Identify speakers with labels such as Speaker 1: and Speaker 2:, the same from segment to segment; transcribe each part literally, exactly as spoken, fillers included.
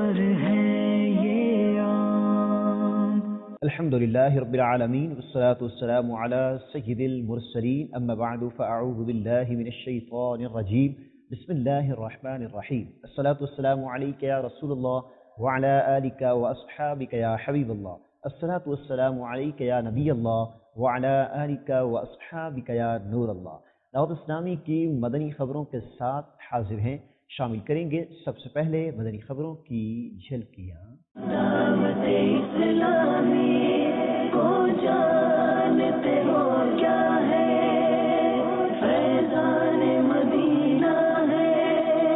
Speaker 1: الحمد للہ رب العالمین والصلاة والسلام علی سید المرسلین اما بعد فاعوذ باللہ من الشیطان الرجیم بسم اللہ الرحمن الرحیم الصلاة والسلام علیک یا رسول اللہ وعلی آلک واصحابک یا حبیب اللہ الصلاة والسلام علیک یا نبی اللہ وعلی آلک واصحابک یا نور اللہ۔ دعوت اسلامی کی مدنی خبروں کے ساتھ حاضر ہیں، شامل کریں گے سب سے پہلے مدنی خبروں کی جھلکیاں۔ دعوت اسلامی کو جانتے ہو کیا ہے، فیضان مدینہ ہے،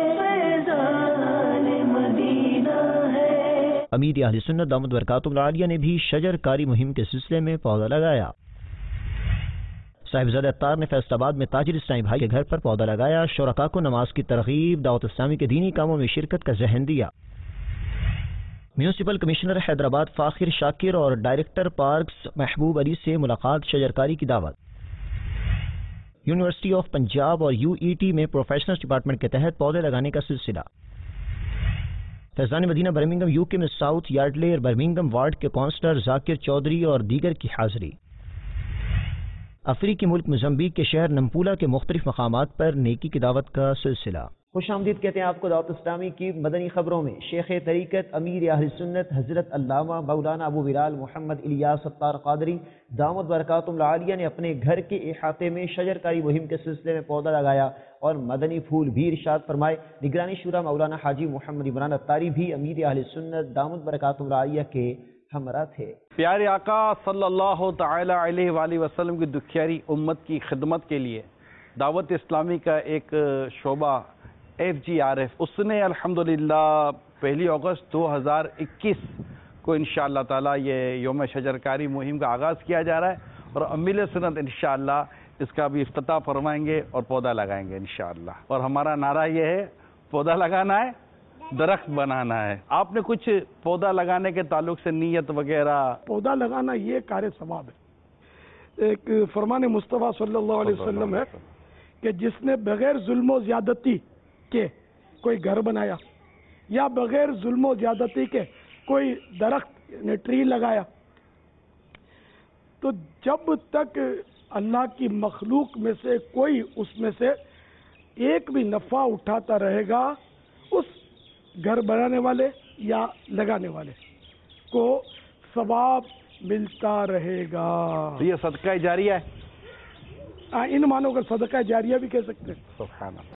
Speaker 1: فیضان مدینہ ہے۔ امیر اہل سنت دامت برکاتہ العالیہ نے بھی شجر کاری مہم کے سلسلے میں پودا لگایا۔ صاحبزادہ اتار نے فیصل آباد میں تاجر اسلامی بھائی کے گھر پر پودا لگایا، شرکاء کو نماز کی ترغیب، دعوت اسلامی کے دینی کاموں میں شرکت کا ذہن دیا۔ میونسپل کمشنر حیدرآباد فاخر شاکر اور ڈائریکٹر پارکس محبوب علی سے ملاقات، شجرکاری کی دعوت۔ یونیورسٹی آف پنجاب اور یو ای ٹی میں پروفیشنلز ڈپارٹمنٹ کے تحت پودے لگانے کا سلسلہ۔ فیضان مدینہ برمنگم یو کے میں ساؤتھ یارڈلے اور برمنگم وارڈ کے کونسلر ذاکر چودھری اور دیگر کی حاضری۔ افریقی ملک موزمبیق کے شہر نمپولا کے مختلف مقامات پر نیکی کی دعوت کا سلسلہ۔ خوش آمدید کہتے ہیں آپ کو دعوت اسلامی کی مدنی خبروں میں۔ شیخ طریقت امیر اہل سنت حضرت علامہ مولانا ابو بلال محمد الیاس ستار قادری دامت برکاتہ العالیہ نے اپنے گھر کے احاطے میں شجرکاری مہم کے سلسلے میں پودا لگایا اور مدنی پھول بھی ارشاد فرمائے۔ نگرانی شورا مولانا حاجی محمد عمران اتاری بھی امیر اہل سنت دامت برکاتہ العالیہ کے ہمراہ تھے۔ پیارے
Speaker 2: آقا صلی اللہ تعالی علیہ وآلہ وسلم کی دکھیاری امت کی خدمت کے لیے دعوت اسلامی کا ایک شعبہ ایف جی آر ایف، اس نے الحمدللہ پہلی اگست دو ہزار اکیس کو انشاءاللہ تعالی یہ یوم شجرکاری مہم کا آغاز کیا جا رہا ہے اور امیر سنت انشاءاللہ اس کا بھی افتتاح فرمائیں گے اور پودا لگائیں گے انشاءاللہ۔ اور ہمارا نعرہ یہ ہے، پودا لگانا ہے، درخت بنانا ہے۔ آپ نے کچھ پودا لگانے کے تعلق سے نیت وغیرہ؟
Speaker 3: پودا لگانا یہ کار ثواب ہے۔ ایک فرمان مصطفیٰ صلی اللہ علیہ وسلم ہے کہ جس نے بغیر ظلم و زیادتی کے کوئی گھر بنایا یا بغیر ظلم و زیادتی کے کوئی درخت یعنی ٹری لگایا، تو جب تک اللہ کی مخلوق میں سے کوئی اس میں سے ایک بھی نفع اٹھاتا رہے گا، اس گھر بنانے والے یا لگانے والے کو ثواب ملتا رہے گا۔
Speaker 2: یہ صدقہ جاریہ ہے،
Speaker 3: ان معنوں کا صدقہ جاریہ بھی کہہ سکتے ہیں۔
Speaker 2: سبحان اللہ۔